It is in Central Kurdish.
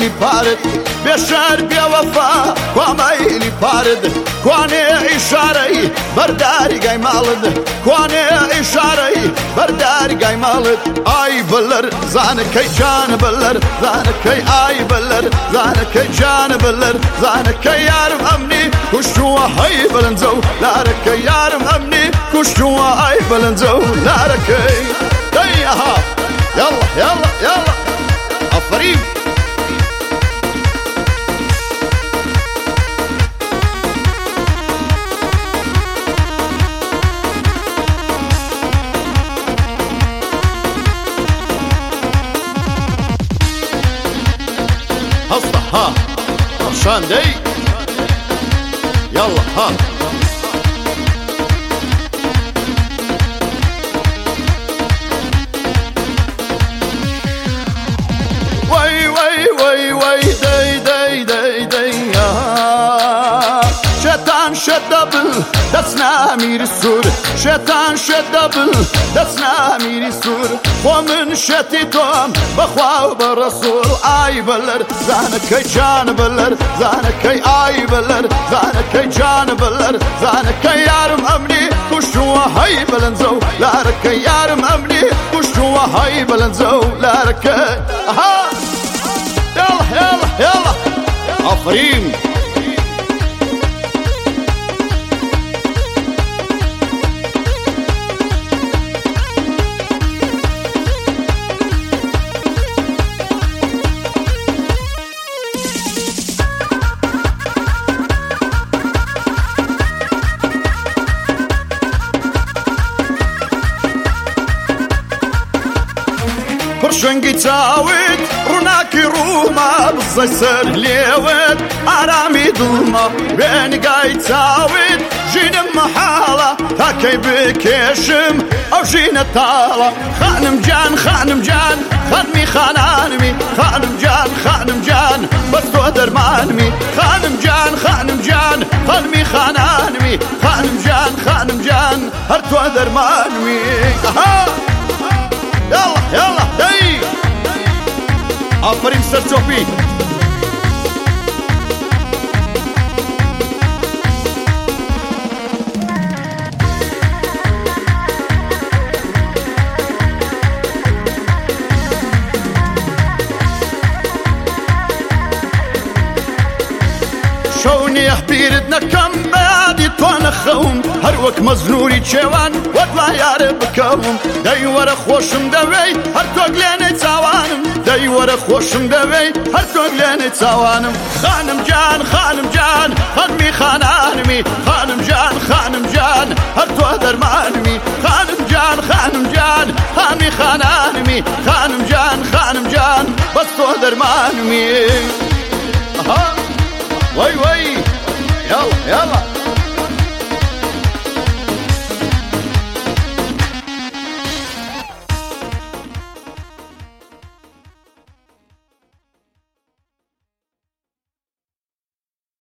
مەیلی پارت بێشار بێوەفا کوا مەیلی پارت کوانێ ئیشارەی بەرداری گای ماڵت کوانێ ئیشارەی بەرداری گای ماڵت ئای بەلەر زانەکەی جانە بەلەر زانەکەی ئای بەلەر زانەکەی جانە بەلەر زانەکەی یارم ئەمنی کوشتووە هەی بەلەنجە و لارەکەی یارم ئەمنی کوشتووە ئای بەلەنجە و لارەکەی دەی ئەها يلا يلا يلا عفريم هصة ها عشان دي يلا ها شدبل دسنا میری سور شیطان شدبل دسنا میری سور ومن شتی توم بخوا و برسول آی بلر زانکی جان بلر زانکی آی بلر زانکی جان بلر زانکی یارم امنی کشتو های بلنزو لارکی یارم امنی کشتو های بلنزو لارکی آها يلا يلا يلا عفريم پرشنگی چاوید روناکی روما بزای سر لیوید آرامی دلما رنگای چاوید جینم محالا تاکی بکشم او جین تالا خانم جان خانم جان خانمی خانانمی خانم جان بس تو درمانمی خانم جان خانمی خانانمی خانم جان هر تو درمانمی يلا يلا داي عفريم سرچوبي شوني احبيردنا كم بعدي تونا خوم هر وك مزنوري تشوان وطلع يا بكوم داي ورا خوشم دوي هر توغلاني تاوانم داي ورا خوشم دوي هر توغلاني تاوانم خانم جان خانمي خانانمي خانم جان هر تو درمانمي خانم جان خانمي خانانمي خانم جان بس تو درمانمي اها وي يلا